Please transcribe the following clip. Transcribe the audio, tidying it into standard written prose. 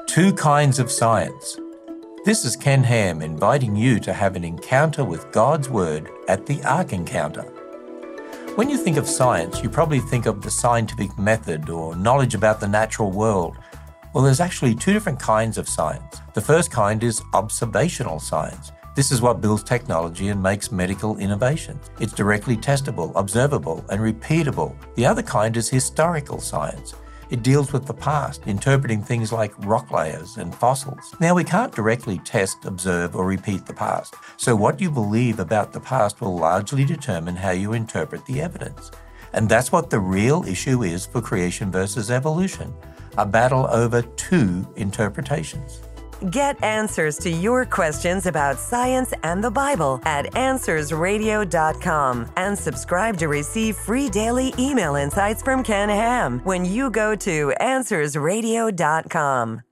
Two kinds of science. This is Ken Ham inviting you to have an encounter with God's Word at the Ark Encounter. When you think of science, you probably think of the scientific method or knowledge about the natural world. Well, there's actually two different kinds of science. The first kind is observational science. This is what builds technology and makes medical innovations. It's directly testable, observable, and repeatable. The other kind is historical science. It deals with the past, interpreting things like rock layers and fossils. Now, we can't directly test, observe, or repeat the past. So what you believe about the past will largely determine how you interpret the evidence. And that's what the real issue is for creation versus evolution, a battle over two interpretations. Get answers to your questions about science and the Bible at AnswersRadio.com and subscribe to receive free daily email insights from Ken Ham when you go to AnswersRadio.com.